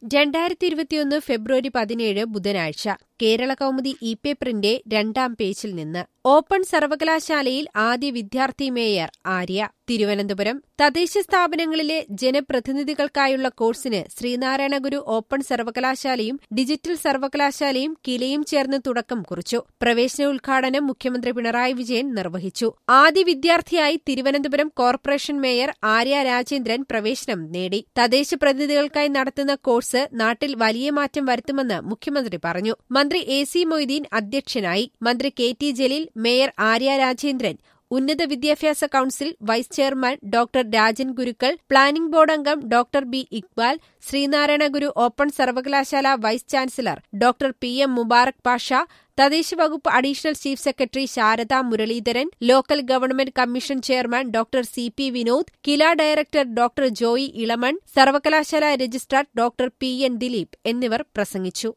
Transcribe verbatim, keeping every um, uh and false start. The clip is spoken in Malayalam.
രണ്ടായിരത്തി ഇരുപത്തിയൊന്ന് ഫെബ്രുവരി പതിനേഴ് ബുധനാഴ്ച കേരള കൗമുദി ഇ പേപ്പറിന്റെ രണ്ടാം പേജിൽ നിന്ന് ഓപ്പൺ സർവകലാശാലയിൽ ആദ്യ വിദ്യാർത്ഥി മേയർ ആര്യ. തിരുവനന്തപുരം തദ്ദേശ സ്ഥാപനങ്ങളിലെ ജനപ്രതിനിധികൾക്കായുള്ള കോഴ്സിന് ശ്രീനാരായണ ഗുരു ഓപ്പൺ സർവകലാശാലയും ഡിജിറ്റൽ സർവകലാശാലയും കിലയും ചേർന്ന് തുടക്കം കുറിച്ചു. പ്രവേശന ഉദ്ഘാടനം മുഖ്യമന്ത്രി പിണറായി വിജയൻ നിർവഹിച്ചു. ആദ്യ വിദ്യാർത്ഥിയായി തിരുവനന്തപുരം കോർപ്പറേഷൻ മേയർ ആര്യ രാജേന്ദ്രൻ പ്രവേശനം നേടി. തദ്ദേശ പ്രതിനിധികൾക്കായി നടത്തുന്ന കോഴ്സ് നാട്ടിൽ വലിയ മാറ്റം വരുത്തുമെന്ന് മുഖ്യമന്ത്രി പറഞ്ഞു. മന്ത്രി എ സി മൊയ്തീൻ അധ്യക്ഷനായി. മന്ത്രി K T Jaleel, mayor Arya Rajendran, ഉന്നത വിദ്യാഭ്യാസ council vice chairman doctor Rajan Gurukkal, planning board അംഗം doctor B Iqbal, Sreenarayana Guru open സർവകലാശാല vice chancellor doctor P M Mubarak Pasha, തദ്ദേശ വകുപ്പ് additional chief secretary Sarada Muraleedharan, local government commission chairman doctor C P Vinod, Kila director doctor Joy Elamon, സർവകലാശാല registrar doctor P N Dileep എന്നിവർ പ്രസംഗിച്ചു.